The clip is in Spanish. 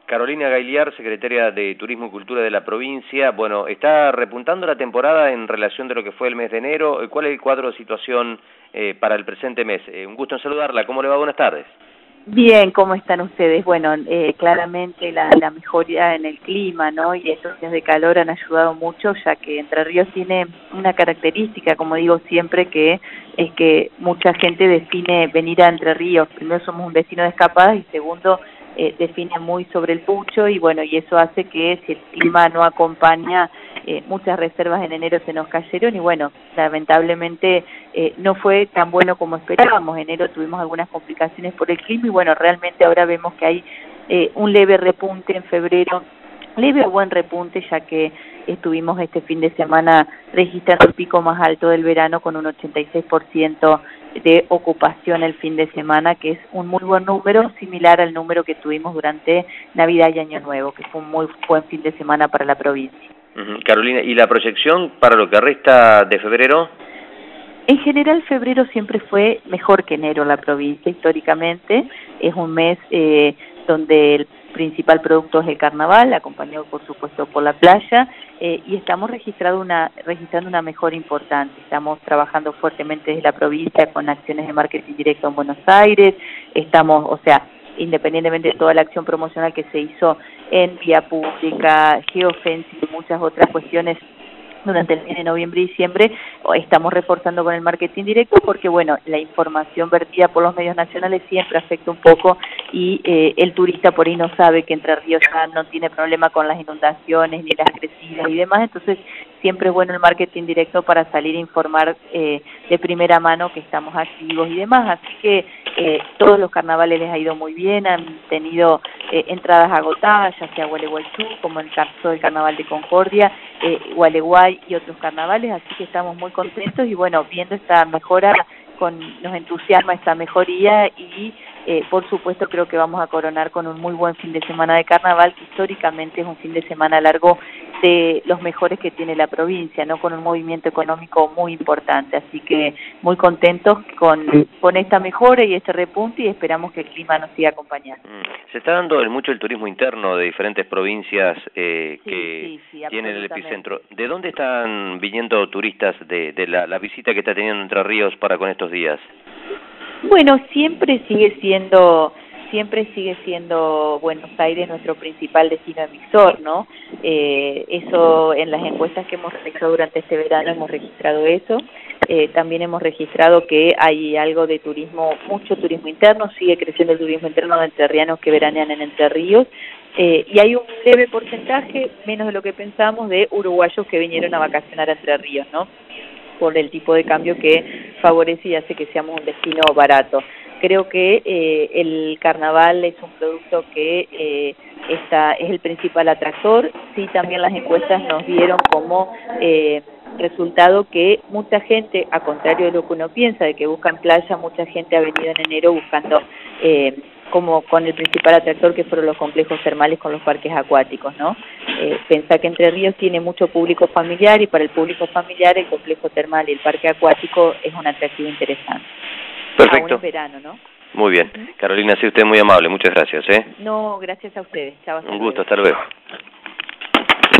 Carolina Gailiar, secretaria de Turismo y Cultura de la provincia. Bueno, está repuntando la temporada en relación de lo que fue el mes de enero. ¿Cuál es el cuadro de situación para el presente mes? Un gusto en saludarla. ¿Cómo le va? Buenas tardes. Bien, ¿cómo están ustedes? Bueno, claramente la mejoría en el clima, ¿no? Y estos días de calor han ayudado mucho, ya que Entre Ríos tiene una característica, como digo siempre, que es que mucha gente define venir a Entre Ríos. Primero, somos un destino de escapadas y segundo, define muy sobre el pucho y bueno, y eso hace que si el clima no acompaña, muchas reservas en enero se nos cayeron y bueno, lamentablemente no fue tan bueno como esperábamos. En enero tuvimos algunas complicaciones por el clima y bueno, realmente ahora vemos que hay un leve repunte en febrero, leve o buen repunte, ya que estuvimos este fin de semana registrando el pico más alto del verano con un 86% de ocupación el fin de semana, que es un muy buen número, similar al número que tuvimos durante Navidad y Año Nuevo, que fue un muy buen fin de semana para la provincia. Carolina, ¿y la proyección para lo que resta de febrero? En general, febrero siempre fue mejor que enero en la provincia, históricamente. Es un mes donde el principal producto es el carnaval, acompañado por supuesto por la playa, y estamos registrando una mejora importante. Estamos trabajando fuertemente desde la provincia con acciones de marketing directo en Buenos Aires. Estamos, o sea, independientemente de toda la acción promocional que se hizo en vía pública, geofencing y muchas otras cuestiones durante el mes de noviembre y diciembre, estamos reforzando con el marketing directo porque, bueno, la información vertida por los medios nacionales siempre afecta un poco y el turista por ahí no sabe que Entre Ríos ya no tiene problema con las inundaciones ni las crecidas y demás, entonces siempre es bueno el marketing directo para salir a informar de primera mano que estamos activos y demás, así que todos los carnavales les ha ido muy bien, han tenido entradas agotadas, ya sea Gualeguaychú, como en el caso del Carnaval de Concordia, Gualeguay y otros carnavales, así que estamos muy contentos y bueno, viendo esta mejora, nos entusiasma esta mejoría y por supuesto creo que vamos a coronar con un muy buen fin de semana de carnaval, que históricamente es un fin de semana largo de los mejores que tiene la provincia, ¿no? Con un movimiento económico muy importante, así que muy contentos con esta mejora y este repunte y esperamos que el clima nos siga acompañando. Se está dando mucho el turismo interno de diferentes provincias que tienen el epicentro. ¿De dónde están viniendo turistas de la visita que está teniendo Entre Ríos para con estos días? Bueno, siempre sigue siendo Buenos Aires nuestro principal destino emisor, ¿no? Eso en las encuestas que hemos realizado durante este verano hemos registrado eso. También hemos registrado que hay algo de turismo, mucho turismo interno, sigue creciendo el turismo interno de entrerrianos que veranean en Entre Ríos, y hay un leve porcentaje, menos de lo que pensamos, de uruguayos que vinieron a vacacionar a Entre Ríos, ¿no? Por el tipo de cambio que favorece y hace que seamos un destino barato. Creo que el carnaval es un producto que es el principal atractor. Sí, también las encuestas nos dieron como resultado que mucha gente, a contrario de lo que uno piensa, de que buscan playa, mucha gente ha venido en enero buscando como con el principal atractor que fueron los complejos termales con los parques acuáticos, ¿no? Pensar que Entre Ríos tiene mucho público familiar y para el público familiar el complejo termal y el parque acuático es un atractivo interesante. Perfecto. Aún en verano, ¿no? Muy bien. Carolina, sí, usted es muy amable. Muchas gracias. No, gracias a ustedes. Chao, un gusto. Hasta luego.